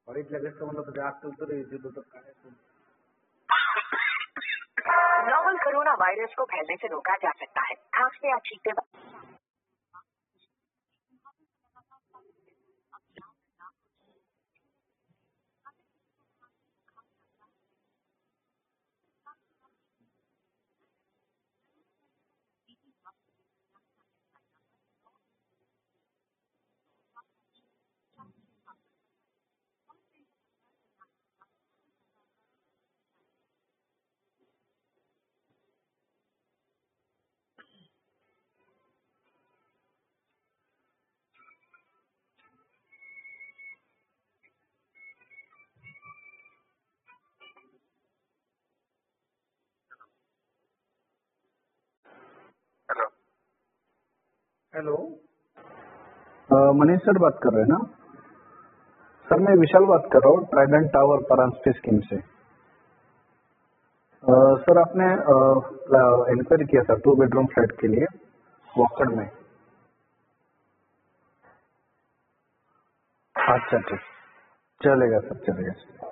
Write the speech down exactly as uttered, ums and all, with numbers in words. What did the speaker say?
और इथल्या कस्टमरला तर अक्कल तरी तिथं तर काय नोवल कोरोना वायरस को फैलने से रोका जा सकता है। खांसते या छींकते हेलो मनीष सर बात कर रहे हैं ना सर? मैं विशाल बात कर रहा हूँ ट्राइडेंट टावर परांजपे स्कीम से। आ, सर आपने इंक्वायरी किया था टू बेडरूम फ्लैट के लिए वॉकड़ में। अच्छा ठीक चलेगा सर, चलेगा सर।